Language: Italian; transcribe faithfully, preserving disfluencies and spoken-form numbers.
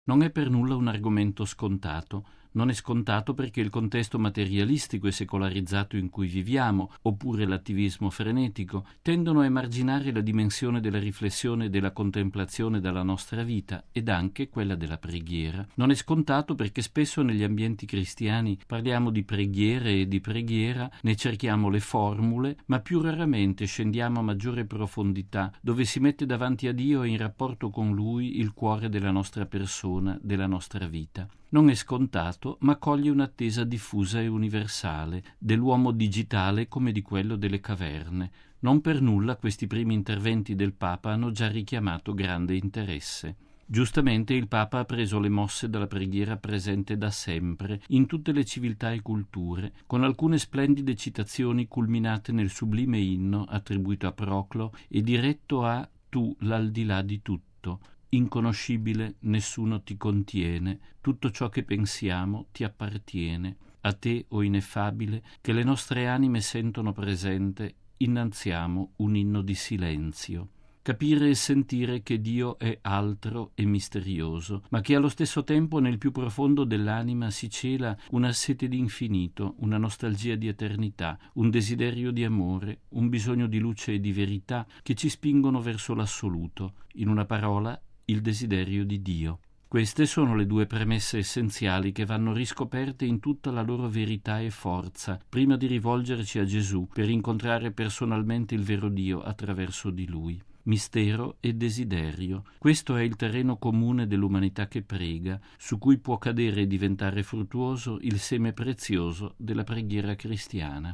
Non è per nulla un argomento scontato. Non è scontato perché il contesto materialistico e secolarizzato in cui viviamo, oppure l'attivismo frenetico, tendono a emarginare la dimensione della riflessione e della contemplazione della nostra vita ed anche quella della preghiera. Non è scontato perché spesso negli ambienti cristiani parliamo di preghiere e di preghiera, ne cerchiamo le formule, ma più raramente scendiamo a maggiore profondità, dove si mette davanti a Dio e in rapporto con Lui il cuore della nostra persona, della nostra vita. Non è scontato, ma coglie un'attesa diffusa e universale, dell'uomo digitale come di quello delle caverne. Non per nulla questi primi interventi del Papa hanno già richiamato grande interesse. Giustamente il Papa ha preso le mosse dalla preghiera presente da sempre, in tutte le civiltà e culture, con alcune splendide citazioni culminate nel sublime inno attribuito a Proclo e diretto a «Tu, l'aldilà di tutto». Inconoscibile, nessuno ti contiene, tutto ciò che pensiamo ti appartiene. A te, o ineffabile, che le nostre anime sentono presente, innalziamo un inno di silenzio. Capire e sentire che Dio è altro e misterioso, ma che allo stesso tempo nel più profondo dell'anima si cela una sete di infinito, una nostalgia di eternità, un desiderio di amore, un bisogno di luce e di verità che ci spingono verso l'assoluto. In una parola, il desiderio di Dio. Queste sono le due premesse essenziali che vanno riscoperte in tutta la loro verità e forza, prima di rivolgerci a Gesù per incontrare personalmente il vero Dio attraverso di Lui. Mistero e desiderio. Questo è il terreno comune dell'umanità che prega, su cui può cadere e diventare fruttuoso il seme prezioso della preghiera cristiana.